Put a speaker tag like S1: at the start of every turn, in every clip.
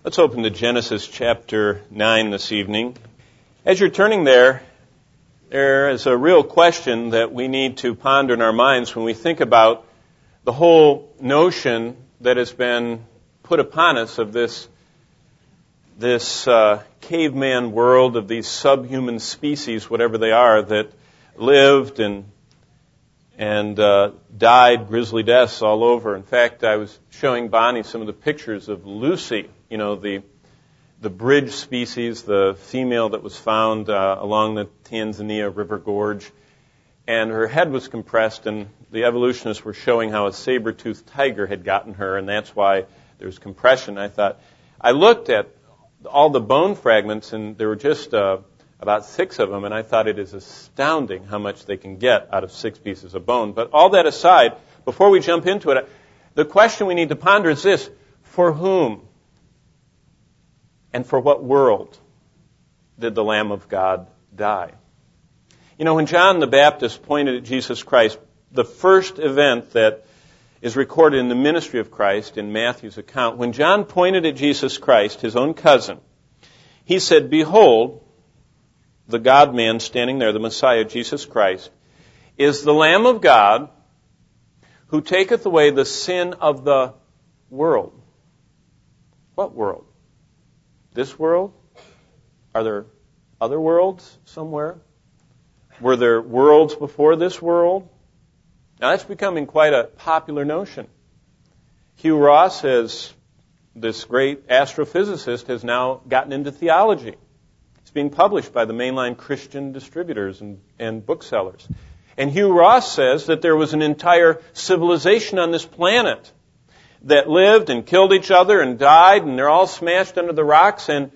S1: Let's open to Genesis chapter 9 this evening. As you're turning there is a real question that we need to ponder in our minds when we think about the whole notion that has been put upon us of this caveman world, of these subhuman species, whatever they are, that lived and died grisly deaths all over. In fact, I was showing Bonnie some of the pictures of Lucy, the bridge species, the female that was found along the Tanzania River Gorge. And her head was compressed, and the evolutionists were showing how a saber-toothed tiger had gotten her, and that's why there's compression. I looked at all the bone fragments, and there were just about 6 of them, and I thought it is astounding how much they can get out of 6 pieces of bone. But all that aside, before we jump into it, the question we need to ponder is this: for whom and for what world did the Lamb of God die? When John the Baptist pointed at Jesus Christ, the first event that is recorded in the ministry of Christ in Matthew's account, when John pointed at Jesus Christ, his own cousin, he said, "Behold, the God-man standing there, the Messiah, Jesus Christ, is the Lamb of God who taketh away the sin of the world." What world? This world? Are there other worlds somewhere? Were there worlds before this world? Now that's becoming quite a popular notion. Hugh Ross, this great astrophysicist, has now gotten into theology. It's being published by the mainline Christian distributors and booksellers. And Hugh Ross says that there was an entire civilization on this planet that lived and killed each other and died, and they're all smashed under the rocks, and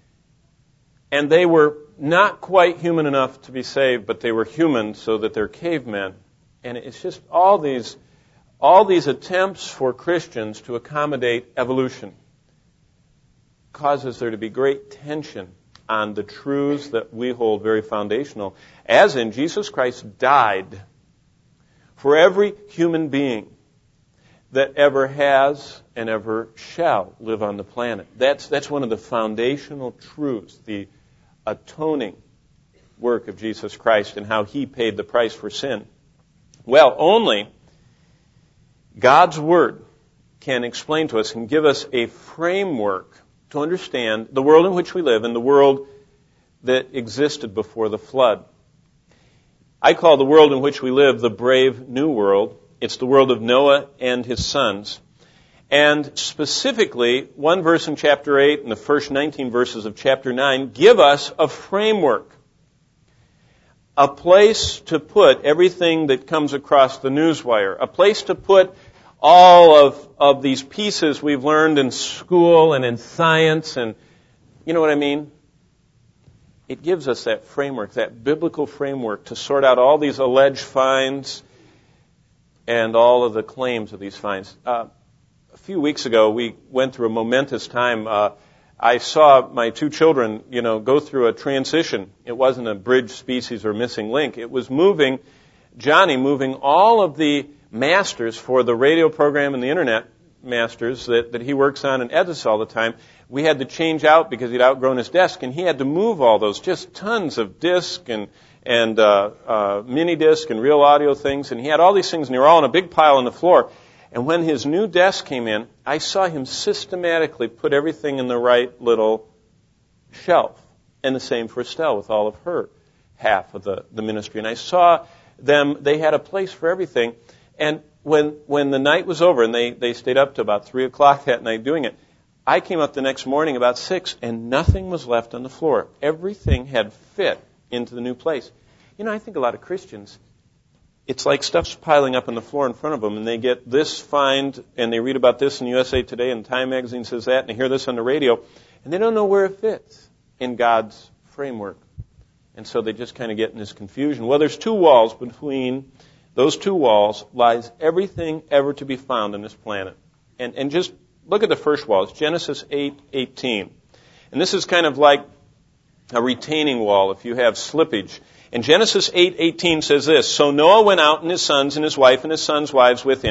S1: they were not quite human enough to be saved, but they were human so that they're cavemen. And it's just all these attempts for Christians to accommodate evolution causes there to be great tension on the truths that we hold very foundational, as in Jesus Christ died for every human being that ever has and ever shall live on the planet. That's one of the foundational truths, the atoning work of Jesus Christ and how He paid the price for sin. Well, only God's Word can explain to us and give us a framework to understand the world in which we live and the world that existed before the flood. I call the world in which we live the brave new world. It's the world of Noah and his sons. And specifically, one verse in chapter 8 and the first 19 verses of chapter 9 give us a framework, a place to put everything that comes across the newswire, a place to put all of these pieces we've learned in school and in science, and you know what I mean? It gives us that framework, that biblical framework to sort out all these alleged finds and all of the claims of these finds. A few weeks ago, we went through a momentous time. I saw my 2 children, go through a transition. It wasn't a bridge species or missing link. It was Johnny moving all of the masters for the radio program and the internet masters that he works on and edits all the time. We had to change out because he'd outgrown his desk, and he had to move all those, just tons of disc and mini disc and real audio things, and he had all these things, and they were all in a big pile on the floor. And when his new desk came in, I saw him systematically put everything in the right little shelf. And the same for Estelle with all of her half of the ministry. And I saw them, they had a place for everything. And when the night was over, and they stayed up to about 3 o'clock that night doing it, I came up the next morning about 6, and nothing was left on the floor. Everything had fit into the new place. I think a lot of Christians, it's like stuff's piling up on the floor in front of them, and they get this find, and they read about this in USA Today, and Time Magazine says that, and they hear this on the radio, and they don't know where it fits in God's framework. And so they just kind of get in this confusion. Well, there's 2 walls. Between those 2 walls lies everything ever to be found on this planet. And just look at the first wall. It's Genesis 8:18. And this is kind of like a retaining wall if you have slippage. And Genesis 8:18 says this: "So Noah went out, and his sons and his wife and his sons' wives with him,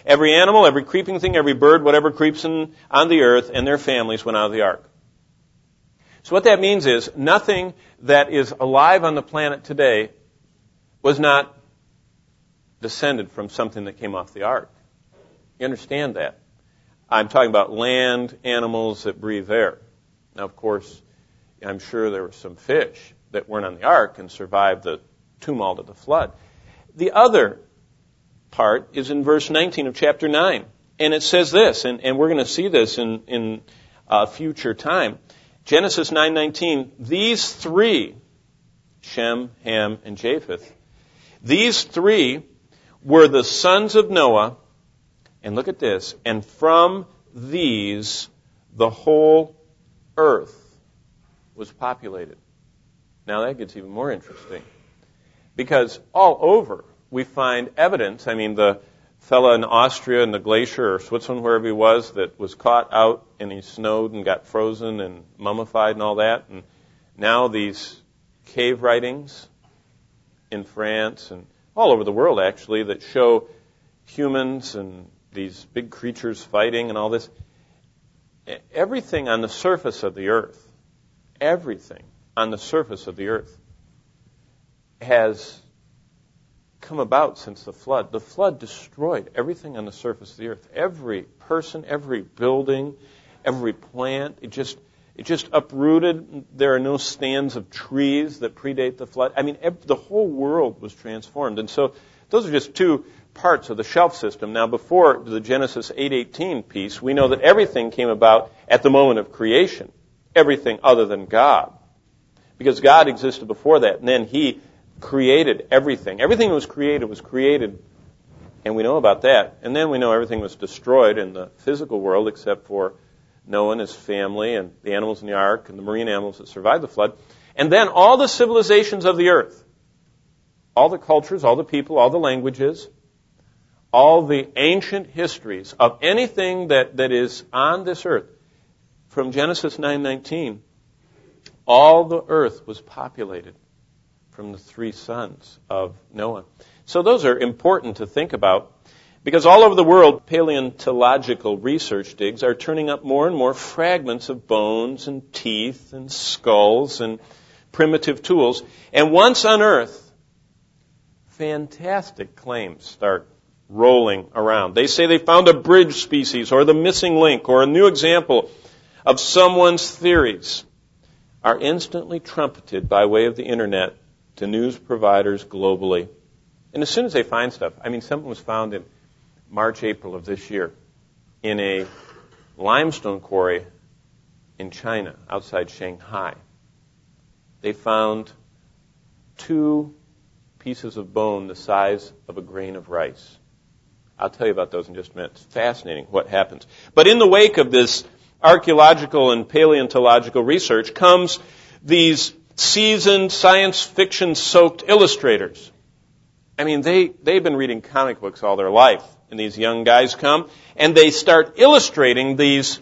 S1: Every animal, every creeping thing, every bird, whatever creeps on the earth, and their families went out of the ark. So what that means is nothing that is alive on the planet today was not descended from something that came off the ark. You understand that? I'm talking about land animals that breathe air. Now, of course, I'm sure there were some fish that weren't on the ark and survived the tumult of the flood. The other part is in verse 19 of chapter 9. And it says this, and we're going to see this in future time. Genesis 9:19, these three, Shem, Ham, and Japheth, these three were the sons of Noah, and look at this, and from these the whole earth was populated. Now that gets even more interesting. Because all over we find evidence. I mean, the fella in Austria in the glacier or Switzerland, wherever he was, that was caught out and he snowed and got frozen and mummified and all that. And now these cave writings in France and all over the world, actually, that show humans and these big creatures fighting and all this. Everything on the surface of the earth, everything on the surface of the earth has come about since the flood. The flood destroyed everything on the surface of the earth. Every person, every building, every plant, it just uprooted. There are no stands of trees that predate the flood. I mean, the whole world was transformed. And so those are just two parts of the shelf system. Now, before the Genesis 8:18 piece, we know that everything came about at the moment of creation. Everything other than God. Because God existed before that, and then He created everything. Everything that was created, and we know about that. And then we know everything was destroyed in the physical world except for Noah and his family and the animals in the ark and the marine animals that survived the flood. And then all the civilizations of the earth, all the cultures, all the people, all the languages, all the ancient histories of anything that is on this earth, from Genesis 9:19, all the earth was populated from the three sons of Noah. So those are important to think about because all over the world, paleontological research digs are turning up more and more fragments of bones and teeth and skulls and primitive tools. And once on Earth, fantastic claims start rolling around. They say they found a bridge species or the missing link or a new example of someone's theories are instantly trumpeted by way of the internet to news providers globally. And as soon as they find stuff, I mean, something was found in March, April of this year in a limestone quarry in China, outside Shanghai. They found 2 pieces of bone the size of a grain of rice. I'll tell you about those in just a minute. It's fascinating what happens. But in the wake of this archaeological and paleontological research comes these seasoned science fiction soaked illustrators. I mean, they've been reading comic books all their life. And these young guys come and they start illustrating these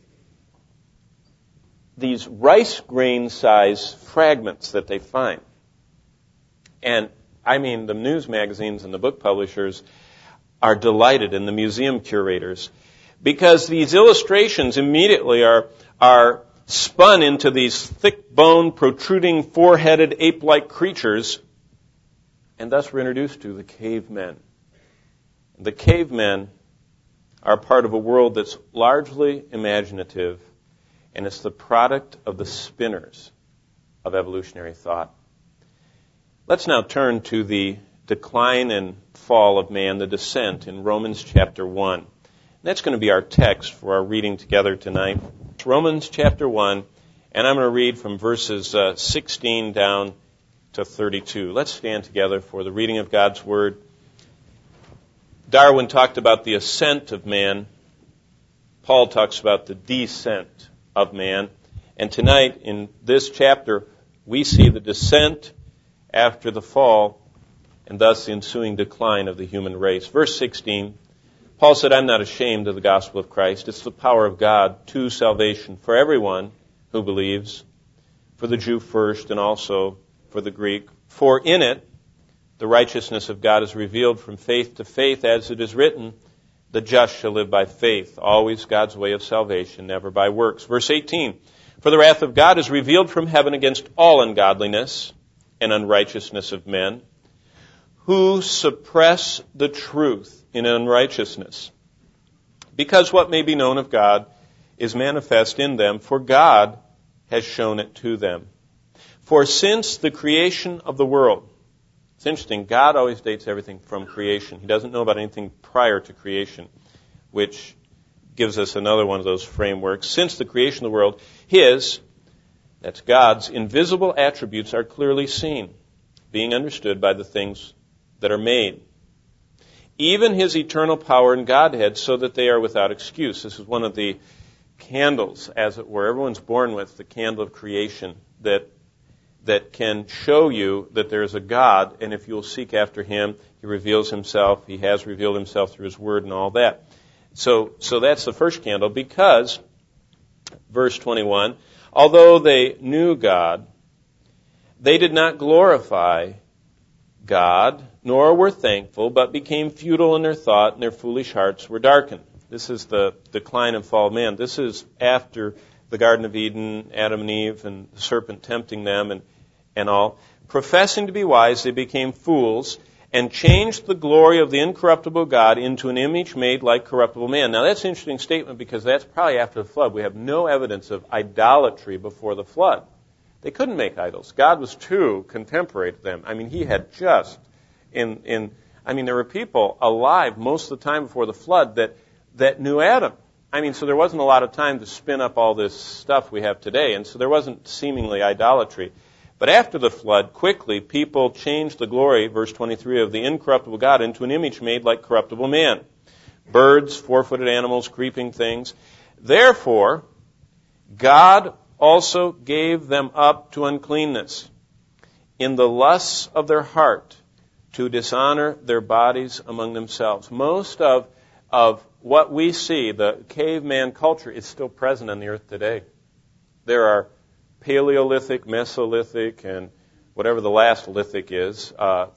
S1: rice grain size fragments that they find. And I mean, the news magazines and the book publishers are delighted, and the museum curators, because these illustrations immediately are spun into these thick-boned, protruding, four-headed, ape-like creatures, and thus we're introduced to the cavemen. The cavemen are part of a world that's largely imaginative, and it's the product of the spinners of evolutionary thought. Let's now turn to the decline and fall of man, the descent, in Romans chapter 1. That's going to be our text for our reading together tonight. It's Romans chapter 1, and I'm going to read from verses 16 down to 32. Let's stand together for the reading of God's Word. Darwin talked about the ascent of man. Paul talks about the descent of man. And tonight, in this chapter, we see the descent after the fall, and thus the ensuing decline of the human race. Verse 16, Paul said, I'm not ashamed of the gospel of Christ. It's the power of God to salvation for everyone who believes, for the Jew first and also for the Greek. For in it, the righteousness of God is revealed from faith to faith, as it is written, The just shall live by faith, always God's way of salvation, never by works. Verse 18, for the wrath of God is revealed from heaven against all ungodliness and unrighteousness of men, who suppress the truth in unrighteousness. Because what may be known of God is manifest in them, for God has shown it to them. For since the creation of the world, it's interesting, God always dates everything from creation. He doesn't know about anything prior to creation, which gives us another one of those frameworks. Since the creation of the world, His, that's God's, invisible attributes are clearly seen, being understood by the things that are made. Even His eternal power and Godhead, so that they are without excuse. This is one of the candles, as it were. Everyone's born with the candle of creation that can show you that there is a God, and if you'll seek after Him, He reveals Himself. He has revealed Himself through His Word and all that. So that's the first candle, because, verse 21, although they knew God, they did not glorify God, nor were thankful, but became futile in their thought, and their foolish hearts were darkened. This is the decline and fall of man. This is after the Garden of Eden, Adam and Eve, and the serpent tempting them and all. Professing to be wise, they became fools and changed the glory of the incorruptible God into an image made like corruptible man. Now that's an interesting statement, because that's probably after the flood. We have no evidence of idolatry before the flood. They couldn't make idols. God was too contemporary to them. I mean, He had just there were people alive most of the time before the flood that knew Adam. So there wasn't a lot of time to spin up all this stuff we have today, and so there wasn't seemingly idolatry. But after the flood, quickly, people changed the glory, verse 23, of the incorruptible God into an image made like corruptible man. Birds, four-footed animals, creeping things. Therefore, God also gave them up to uncleanness in the lusts of their heart, to dishonor their bodies among themselves. Most of what we see, the caveman culture, is still present on the earth today. There are Paleolithic, Mesolithic, and whatever the last lithic is,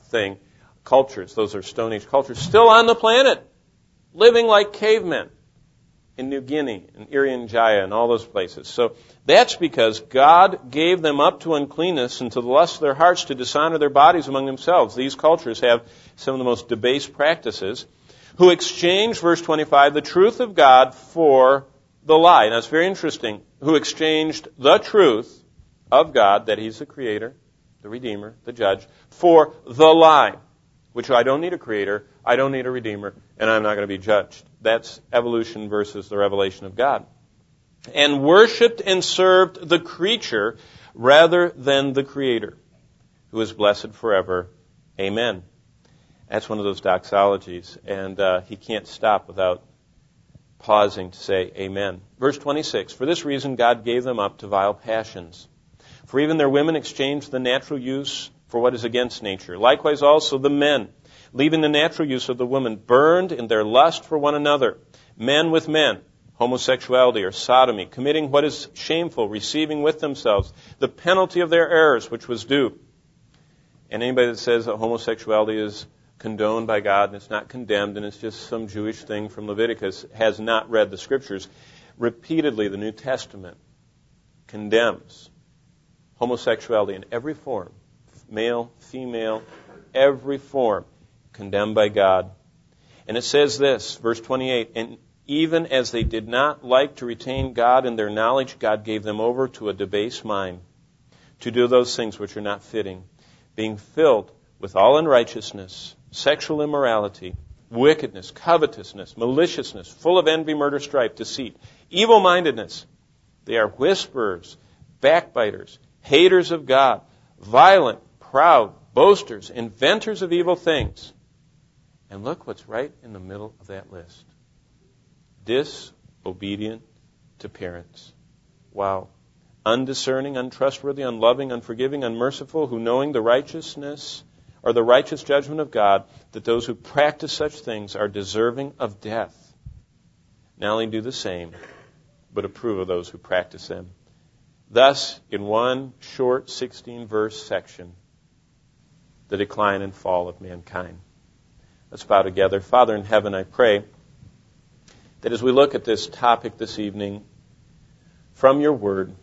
S1: cultures, those are Stone Age cultures, still on the planet, living like cavemen in New Guinea, and Irian Jaya, and all those places. So that's because God gave them up to uncleanness and to the lust of their hearts, to dishonor their bodies among themselves. These cultures have some of the most debased practices, who exchanged, verse 25, the truth of God for the lie. Now, it's very interesting. Who exchanged the truth of God, that He's the Creator, the Redeemer, the Judge, for the lie, which I don't need a Creator, I don't need a Redeemer, and I'm not going to be judged. That's evolution versus the revelation of God. And worshipped and served the creature rather than the Creator, who is blessed forever. Amen. That's one of those doxologies, and he can't stop without pausing to say amen. Verse 26, for this reason God gave them up to vile passions. For even their women exchanged the natural use for what is against nature. Likewise also the men, leaving the natural use of the woman, burned in their lust for one another, men with men, homosexuality or sodomy, committing what is shameful, receiving with themselves the penalty of their errors, which was due. And anybody that says that homosexuality is condoned by God and it's not condemned and it's just some Jewish thing from Leviticus has not read the Scriptures. Repeatedly, the New Testament condemns homosexuality in every form, male, female, every form, condemned by God. And it says this, verse 28, and even as they did not like to retain God in their knowledge, God gave them over to a debased mind to do those things which are not fitting, being filled with all unrighteousness, sexual immorality, wickedness, covetousness, maliciousness, full of envy, murder, strife, deceit, evil-mindedness. They are whisperers, backbiters, haters of God, violent, proud, boasters, inventors of evil things. And look what's right in the middle of that list. Disobedient to parents. Wow. Undiscerning, untrustworthy, unloving, unforgiving, unmerciful, who knowing the righteousness or the righteous judgment of God, that those who practice such things are deserving of death, not only do the same, but approve of those who practice them. Thus, in one short 16-verse section, the decline and fall of mankind. Let's bow together. Father in heaven, I pray that as we look at this topic this evening, from your word,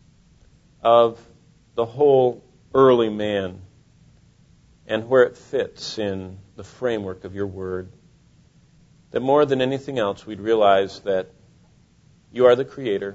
S1: of the whole early man and where it fits in the framework of your word, that more than anything else we'd realize that you are the Creator,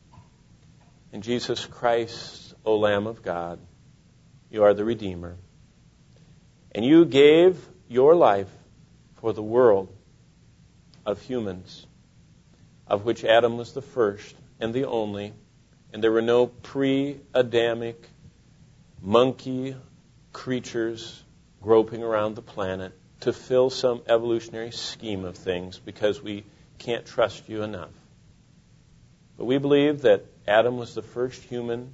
S1: and Jesus Christ, O Lamb of God, you are the Redeemer. And you gave your life for the world of humans, of which Adam was the first and the only, and there were no pre-Adamic monkey creatures groping around the planet to fill some evolutionary scheme of things because we can't trust you enough. But we believe that Adam was the first human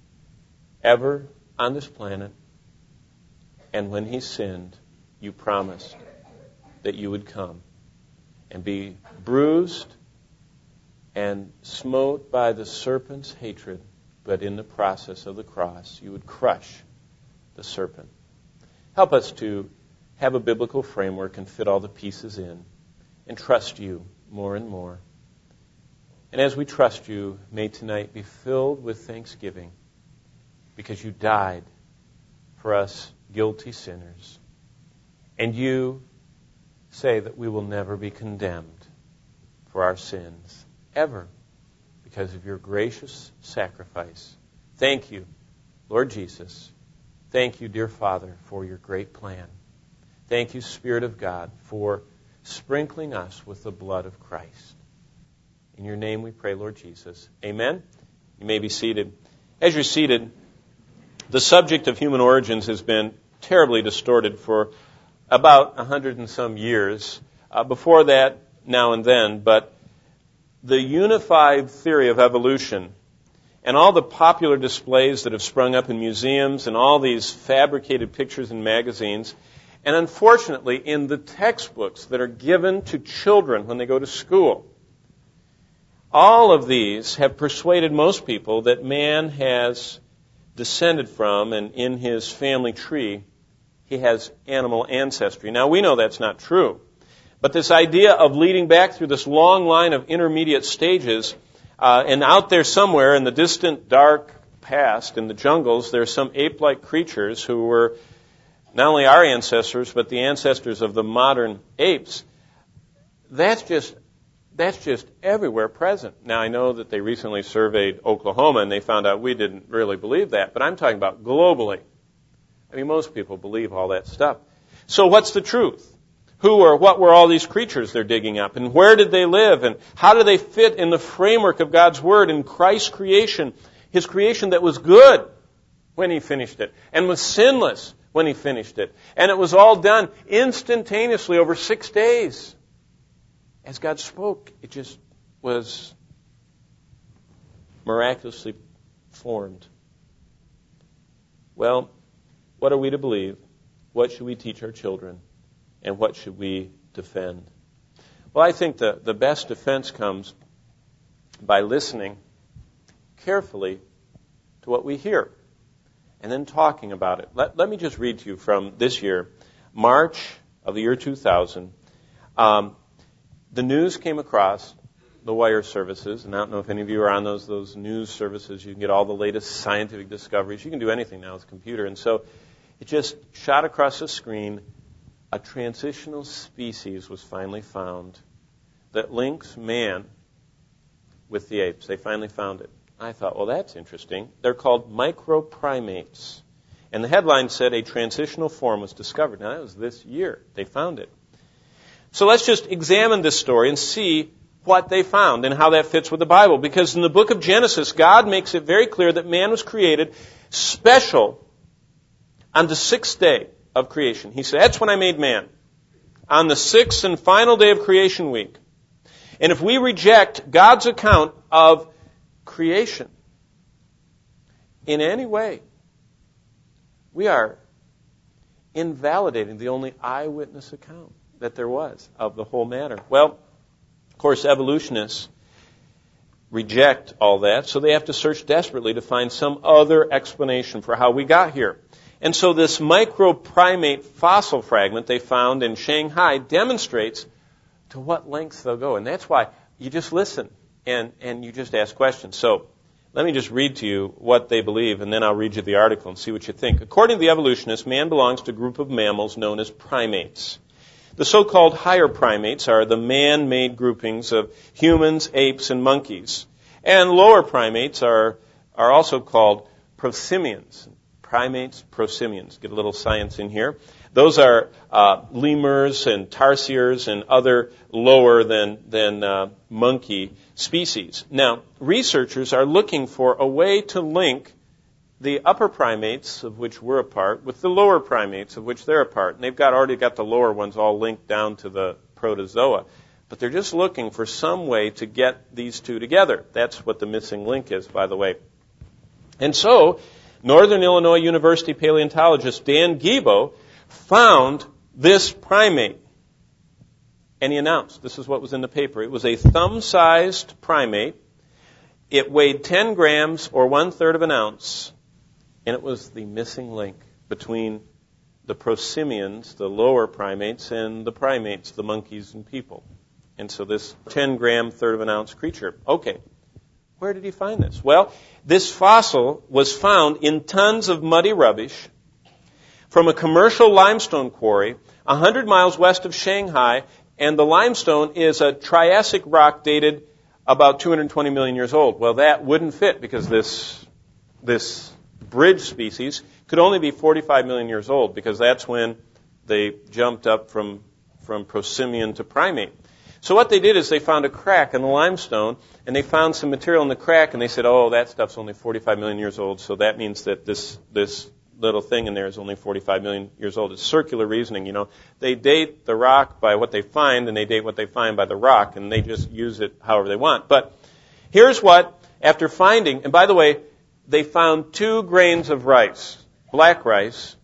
S1: ever on this planet, and when he sinned, you promised that you would come and be bruised and smote by the serpent's hatred, but in the process of the cross, you would crush the serpent. Help us to have a biblical framework and fit all the pieces in and trust you more and more. And as we trust you, may tonight be filled with thanksgiving because you died for us guilty sinners. And you say that we will never be condemned for our sins, ever, because of your gracious sacrifice. Thank you, Lord Jesus. Thank you, dear Father, for your great plan. Thank you, Spirit of God, for sprinkling us with the blood of Christ. In your name we pray, Lord Jesus. Amen. You may be seated. As you're seated, the subject of human origins has been terribly distorted for about 100 and some years. Before that, now and then, but the unified theory of evolution and all the popular displays that have sprung up in museums and all these fabricated pictures in magazines, and unfortunately in the textbooks that are given to children when they go to school, all of these have persuaded most people that man has descended from, and in his family tree, he has animal ancestry. Now, we know that's not true. But this idea of leading back through this long line of intermediate stages, and out there somewhere in the distant, dark past, in the jungles, there are some ape-like creatures who were not only our ancestors, but the ancestors of the modern apes. That's just everywhere present. Now, I know that they recently surveyed Oklahoma, and they found out we didn't really believe that, but I'm talking about globally. I mean, most people believe all that stuff. So what's the truth? Who or what were all these creatures they're digging up? And where did they live? And how do they fit in the framework of God's Word in Christ's creation, His creation that was good when He finished it, and was sinless when He finished it. And it was all done instantaneously over 6 days. As God spoke, it just was miraculously formed. Well, what are we to believe? What should we teach our children? And what should we defend? Well, I think the best defense comes by listening carefully to what we hear and then talking about it. Let me just read to you from this year, March of the year 2000. The news came across the wire services, and I don't know if any of you are on those news services. You can get all the latest scientific discoveries. You can do anything now with a computer. And so it just shot across the screen. A transitional species was finally found that links man with the apes. They finally found it. I thought, well, that's interesting. They're called microprimates. And the headline said a transitional form was discovered. Now, that was this year. They found it. So let's just examine this story and see what they found and how that fits with the Bible. Because in the book of Genesis, God makes it very clear that man was created special on the 6th day of creation. He said, that's when I made man. On the 6th and final day of creation week. And if we reject God's account of creation in any way, we are invalidating the only eyewitness account that there was of the whole matter. Well, of course, evolutionists reject all that, so they have to search desperately to find some other explanation for how we got here. And so this microprimate fossil fragment they found in Shanghai demonstrates to what lengths they'll go. And that's why you just listen and you just ask questions. So let me just read to you what they believe, and then I'll read you the article and see what you think. According to the evolutionists, man belongs to a group of mammals known as primates. The so-called higher primates are the man-made groupings of humans, apes, and monkeys. And lower primates are also called prosimians. Primates, prosimians. Get a little science in here. Those are lemurs and tarsiers and other lower than monkey species. Now, researchers are looking for a way to link the upper primates, of which we're a part, with the lower primates, of which they're a part. And they've already got the lower ones all linked down to the protozoa. But they're just looking for some way to get these two together. That's what the missing link is, by the way. And so, Northern Illinois University paleontologist Dan Guibo found this primate. And he announced, this is what was in the paper, it was a thumb-sized primate. It weighed 10 grams or 1/3 of an ounce. And it was the missing link between the prosimians, the lower primates, and the primates, the monkeys and people. And so this 10-gram, 1/3 of an ounce creature. Okay, where did he find this? Well, this fossil was found in tons of muddy rubbish from a commercial limestone quarry 100 miles west of Shanghai, and the limestone is a Triassic rock dated about 220 million years old. Well, that wouldn't fit because this bridge species could only be 45 million years old, because that's when they jumped up from prosimian to primate. So what they did is they found a crack in the limestone, and they found some material in the crack, and they said, oh, that stuff's only 45 million years old, so that means that this little thing in there is only 45 million years old. It's circular reasoning, you know. They date the rock by what they find, and they date what they find by the rock, and they just use it however they want. But here's what, after finding, and by the way, they found 2 grains of rice, black rice,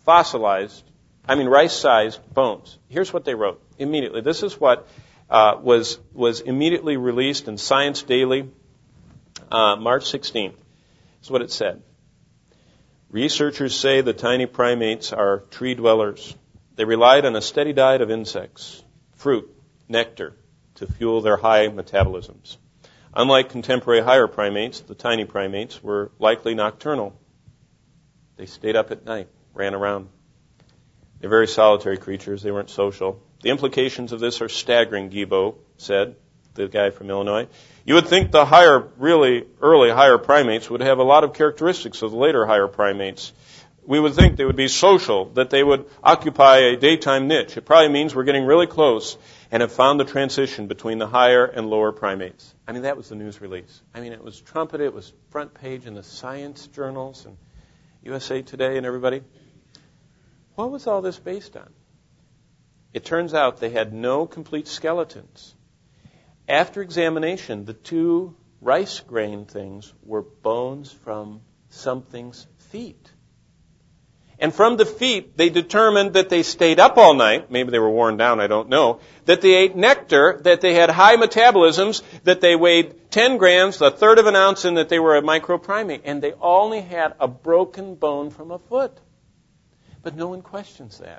S1: rice-sized bones. Here's what they wrote immediately. This is what was immediately released in Science Daily, March 16th. This is what it said. Researchers say the tiny primates are tree dwellers. They relied on a steady diet of insects, fruit, nectar, to fuel their high metabolisms. Unlike contemporary higher primates, the tiny primates were likely nocturnal. They stayed up at night, ran around. They're very solitary creatures. They weren't social. The implications of this are staggering, Guibo said, the guy from Illinois. You would think the really early higher primates would have a lot of characteristics of the later higher primates. We would think they would be social, that they would occupy a daytime niche. It probably means we're getting really close and have found the transition between the higher and lower primates. I mean, that was the news release. I mean, it was trumpeted. It was front page in the science journals and USA Today and everybody. What was all this based on? It turns out they had no complete skeletons. After examination, the 2 rice grain things were bones from something's feet. And from the feet, they determined that they stayed up all night. Maybe they were worn down, I don't know. That they ate nectar, that they had high metabolisms, that they weighed 10 grams, 1/3 of an ounce, and that they were a microprimate. And they only had a broken bone from a foot. But no one questions that.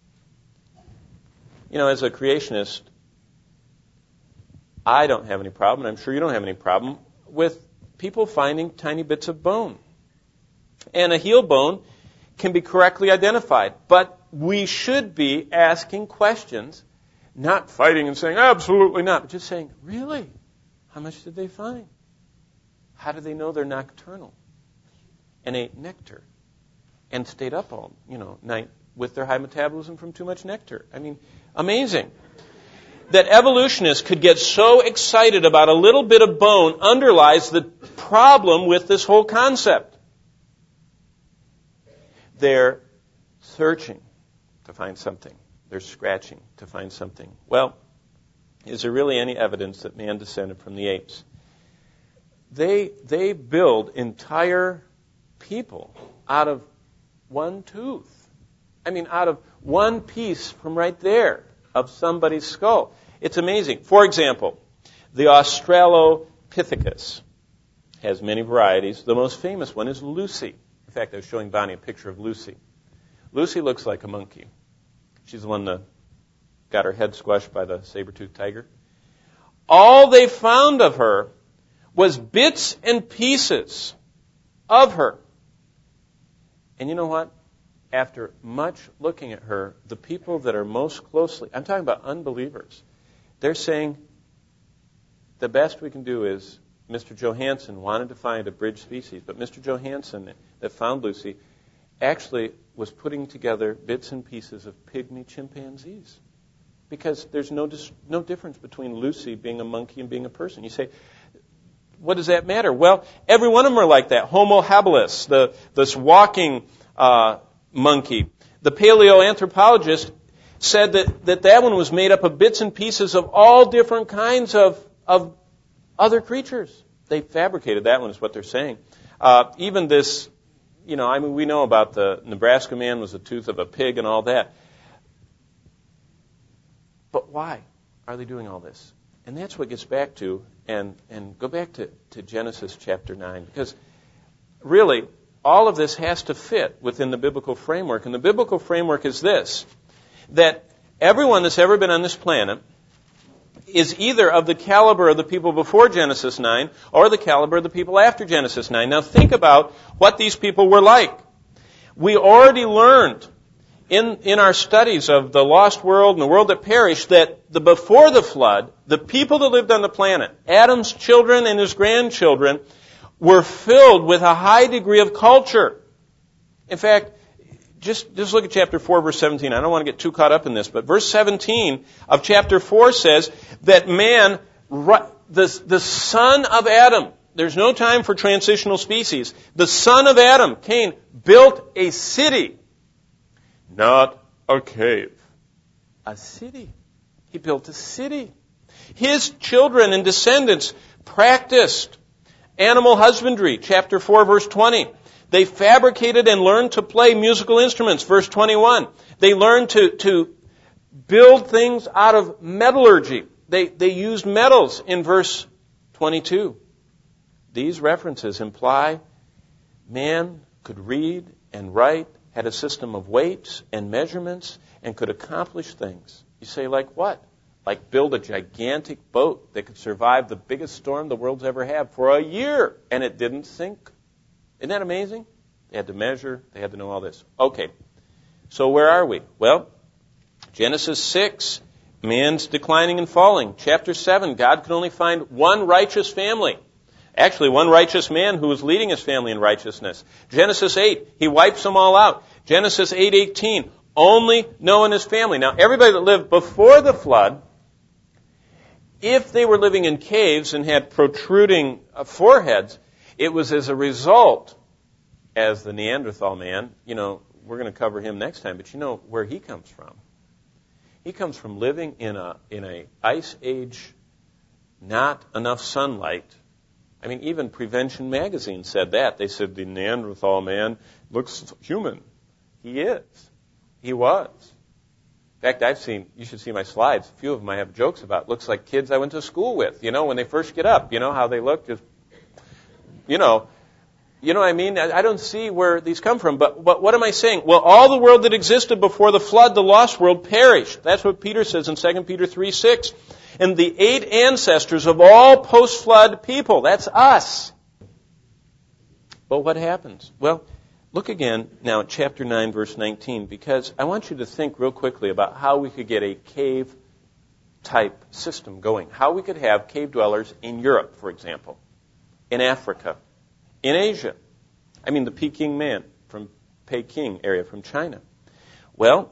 S1: You know, as a creationist, I don't have any problem, and I'm sure you don't have any problem, with people finding tiny bits of bone. And a heel bone can be correctly identified. But we should be asking questions, not fighting and saying, absolutely not, but just saying, really? How much did they find? How do they know they're nocturnal and ate nectar and stayed up all night with their high metabolism from too much nectar? I mean, amazing. That evolutionists could get so excited about a little bit of bone underlies the problem with this whole concept. They're searching to find something. They're scratching to find something. Well, is there really any evidence that man descended from the apes? They build entire people out of one tooth. I mean, out of one piece from right there of somebody's skull. It's amazing. For example, the Australopithecus has many varieties. The most famous one is Lucy. In fact, I was showing Bonnie a picture of Lucy. Lucy looks like a monkey. She's the one that got her head squashed by the saber-toothed tiger. all they found of her was bits and pieces of her. And you know what? After much looking at her, the people that are most closely, I'm talking about unbelievers, they're saying the best we can do is, Mr. Johansen wanted to find a bridge species, but Mr. Johansen that found Lucy actually was putting together bits and pieces of pygmy chimpanzees. Because there's no difference between Lucy being a monkey and being a person. You say, what does that matter? Well, every one of them are like that. Homo habilis, this walking monkey. The paleoanthropologist said that one was made up of bits and pieces of all different kinds of other creatures. They fabricated that one, is what they're saying. Even this, we know about the Nebraska man was the tooth of a pig and all that. But why are they doing all this? And that's what gets back to, and go back to Genesis chapter 9, because really, all of this has to fit within the biblical framework. And the biblical framework is this, that everyone that's ever been on this planet is either of the caliber of the people before Genesis 9 or the caliber of the people after Genesis 9. Now think about what these people were like. We already learned in our studies of the lost world and the world that perished that before the flood, the people that lived on the planet, Adam's children and his grandchildren, were filled with a high degree of culture. In fact, just look at chapter 4, verse 17. I don't want to get too caught up in this, but verse 17 of chapter 4 says that man, the son of Adam, there's no time for transitional species, the son of Adam, Cain, built a city, not a cave. A city. He built a city. His children and descendants practiced animal husbandry, chapter 4, verse 20. They fabricated and learned to play musical instruments, verse 21. They learned to build things out of metallurgy. They used metals in verse 22. These references imply man could read and write, had a system of weights and measurements, and could accomplish things. You say, like what? Like build a gigantic boat that could survive the biggest storm the world's ever had for a year, and it didn't sink. Isn't that amazing? They had to measure. They had to know all this. Okay, so where are we? Well, Genesis 6, man's declining and falling. Chapter 7, God could only find one righteous family. Actually, one righteous man who was leading his family in righteousness. Genesis 8, he wipes them all out. Genesis 8:18, only Noah and his family. Now, everybody that lived before the flood, if they were living in caves and had protruding foreheads, it was as a result, as the Neanderthal man, we're going to cover him next time, but you know where he comes from. He comes from living in a ice age, not enough sunlight. I mean, even Prevention Magazine said that. They said the Neanderthal man looks human. He is. He was. In fact, you should see my slides. A few of them I have jokes about. Looks like kids I went to school with, when they first get up. You know how they look? Just, you know what I mean? I don't see where these come from. But what am I saying? Well, all the world that existed before the flood, the lost world, perished. That's what Peter says in 2 Peter 3:6. And the 8 ancestors of all post-flood people, that's us. But what happens? Well, look again now at chapter 9, verse 19, because I want you to think real quickly about how we could get a cave-type system going. How we could have cave dwellers in Europe, for example, in Africa, in Asia. I mean, the Peking man from Peking area, from China. Well,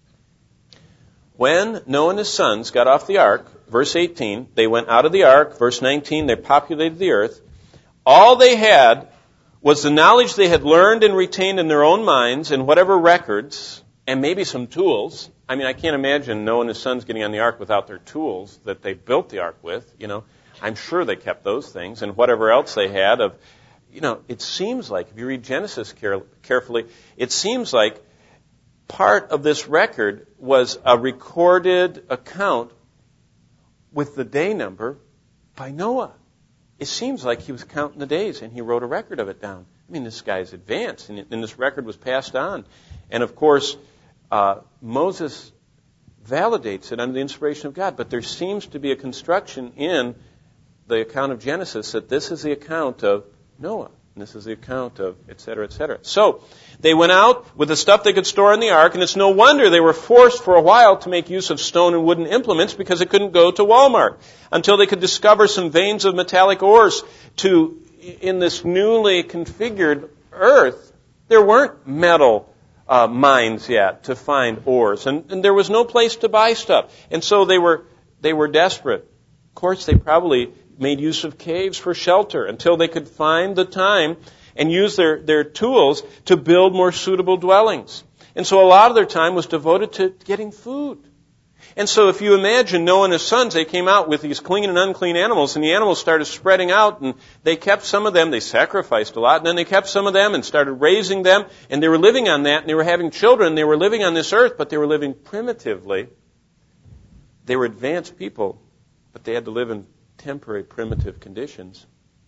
S1: when Noah and his sons got off the ark, verse 18, they went out of the ark. Verse 19, they populated the earth. All they had was the knowledge they had learned and retained in their own minds and whatever records and maybe some tools. I mean, I can't imagine Noah and his sons getting on the ark without their tools that they built the ark with. I'm sure they kept those things and whatever else they had of, it seems like, if you read Genesis carefully, it seems like part of this record was a recorded account with the day number by Noah. It seems like he was counting the days and he wrote a record of it down. I mean, this guy's advanced and this record was passed on. And of course, Moses validates it under the inspiration of God. But there seems to be a construction in the account of Genesis that this is the account of Noah. And this is the account of et cetera, et cetera. So, they went out with the stuff they could store in the ark, and it's no wonder they were forced for a while to make use of stone and wooden implements because they couldn't go to Walmart until they could discover some veins of metallic ores in this newly configured earth. There weren't metal mines yet to find ores, and there was no place to buy stuff. And so they were desperate. Of course, they probably made use of caves for shelter until they could find the time and use their tools to build more suitable dwellings. And so a lot of their time was devoted to getting food. And so if you imagine Noah and his sons, they came out with these clean and unclean animals, and the animals started spreading out, and they kept some of them, they sacrificed a lot, and then they kept some of them and started raising them, and they were living on that, and they were having children, they were living on this earth, but they were living primitively. They were advanced people, but they had to live in temporary primitive conditions.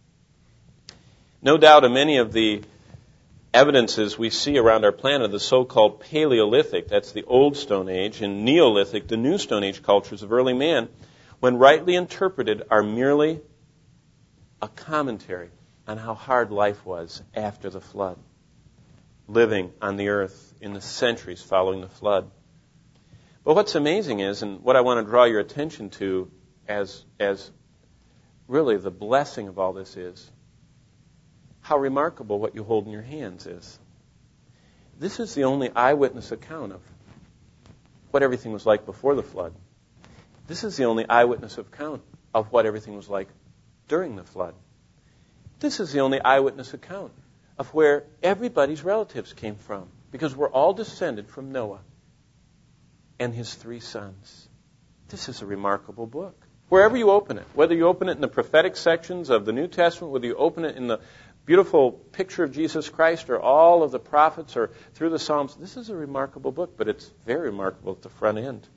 S1: No doubt in many of the evidences we see around our planet, the so-called Paleolithic, that's the Old Stone Age, and Neolithic, the New Stone Age cultures of early man, when rightly interpreted, are merely a commentary on how hard life was after the flood, living on the earth in the centuries following the flood. But what's amazing is, and what I want to draw your attention to as really the blessing of all this is, how remarkable what you hold in your hands is. This is the only eyewitness account of what everything was like before the flood. This is the only eyewitness account of what everything was like during the flood. This is the only eyewitness account of where everybody's relatives came from, because we're all descended from Noah and his 3 sons. This is a remarkable book. Wherever you open it, whether you open it in the prophetic sections of the New Testament, whether you open it in the beautiful picture of Jesus Christ or all of the prophets or through the Psalms, this is a remarkable book, but it's very remarkable at the front end.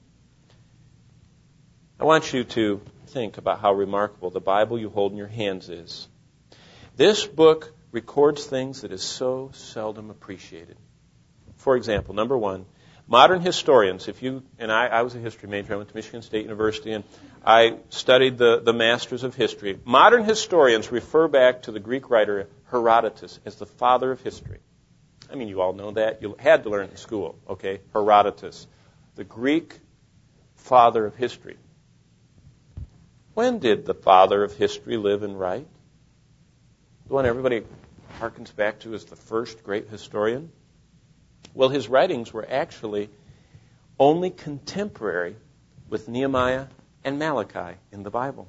S1: I want you to think about how remarkable the Bible you hold in your hands is. This book records things that is so seldom appreciated. For example, number 1, modern historians, I was a history major, I went to Michigan State University, and I studied the masters of history. Modern historians refer back to the Greek writer Herodotus as the father of history. I mean, you all know that. You had to learn it in school, okay? Herodotus, the Greek father of history. When did the father of history live and write? The one everybody harkens back to as the first great historian? Well, his writings were actually only contemporary with Nehemiah and Malachi in the Bible.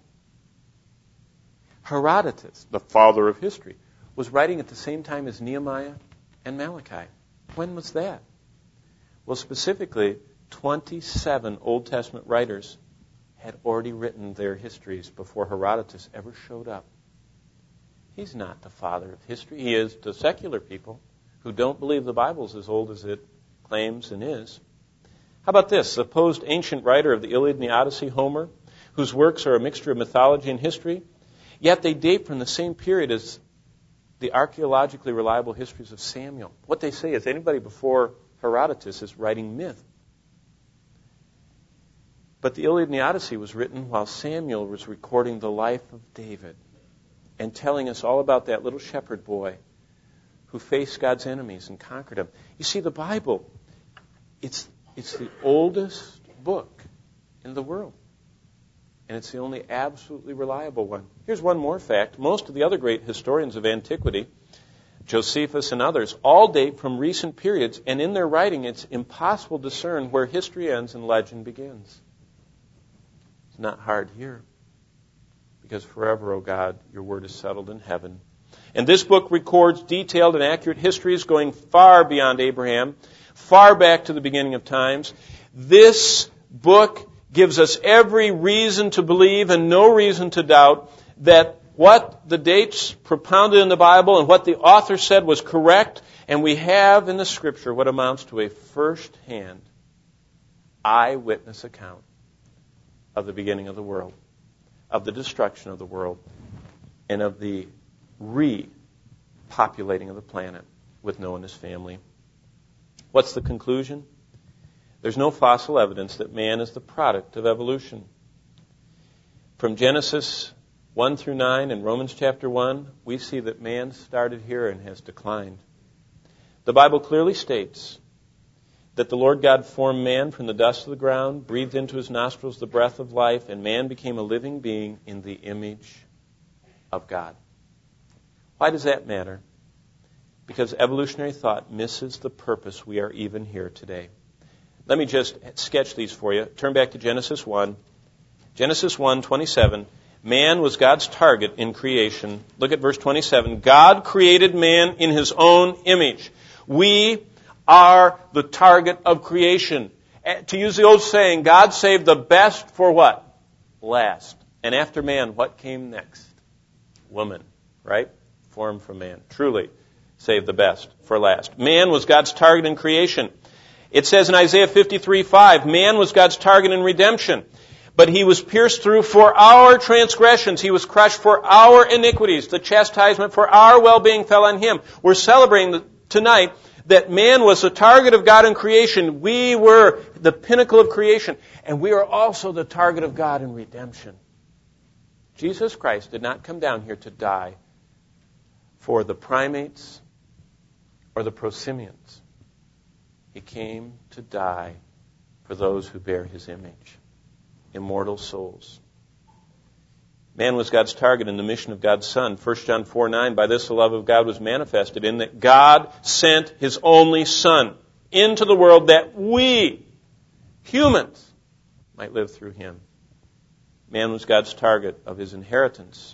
S1: Herodotus, the father of history, was writing at the same time as Nehemiah and Malachi. When was that? Well, specifically, 27 Old Testament writers had already written their histories before Herodotus ever showed up. He's not the father of history. He is to secular people who don't believe the Bible's as old as it claims and is. How about this? Supposed ancient writer of the Iliad and the Odyssey, Homer, whose works are a mixture of mythology and history, yet they date from the same period as the archaeologically reliable histories of Samuel. What they say is anybody before Herodotus is writing myth. But the Iliad and the Odyssey was written while Samuel was recording the life of David and telling us all about that little shepherd boy who faced God's enemies and conquered them. You see, the Bible, it's the oldest book in the world. And it's the only absolutely reliable one. Here's one more fact. Most of the other great historians of antiquity, Josephus and others, all date from recent periods, and in their writing it's impossible to discern where history ends and legend begins. It's not hard here, because forever, O God, your word is settled in heaven. And this book records detailed and accurate histories going far beyond Abraham, far back to the beginning of times. This book gives us every reason to believe and no reason to doubt that what the dates propounded in the Bible and what the author said was correct, and we have in the Scripture what amounts to a first-hand eyewitness account of the beginning of the world, of the destruction of the world, and of the repopulating of the planet with Noah and his family. What's the conclusion? There's no fossil evidence that man is the product of evolution. From Genesis 1 through 9 and Romans chapter 1, we see that man started here and has declined. The Bible clearly states that the Lord God formed man from the dust of the ground, breathed into his nostrils the breath of life, and man became a living being in the image of God. Why does that matter? Because evolutionary thought misses the purpose we are even here today. Let me just sketch these for you. Turn back to Genesis 1. Genesis 1:27. Man was God's target in creation. Look at verse 27. God created man in his own image. We are the target of creation. To use the old saying, God saved the best for what? Last. And after man, what came next? Woman, right? Formed from man. Truly saved the best for last. Man was God's target in creation. It says in Isaiah 53:5, man was God's target in redemption. But he was pierced through for our transgressions. He was crushed for our iniquities. The chastisement for our well-being fell on him. We're celebrating tonight that man was the target of God in creation. We were the pinnacle of creation. And we are also the target of God in redemption. Jesus Christ did not come down here to die for the primates or the prosimians. He came to die for those who bear his image. Immortal souls. Man was God's target in the mission of God's Son. 1 John 4:9, by this the love of God was manifested in that God sent his only Son into the world that we, humans, might live through him. Man was God's target of his inheritance.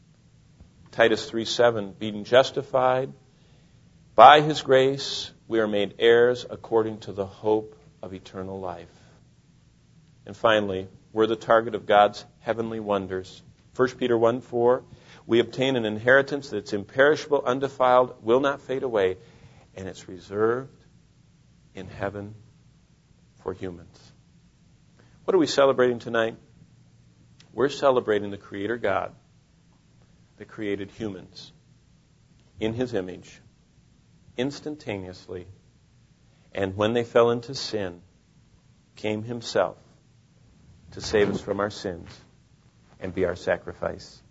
S1: Titus 3:7, being justified by his grace, we are made heirs according to the hope of eternal life. And finally, we're the target of God's heavenly wonders. 1 Peter 1:4, we obtain an inheritance that's imperishable, undefiled, will not fade away, and it's reserved in heaven for humans. What are we celebrating tonight? We're celebrating the Creator God that created humans in his image, instantaneously, and when they fell into sin, came himself to save us from our sins and be our sacrifice.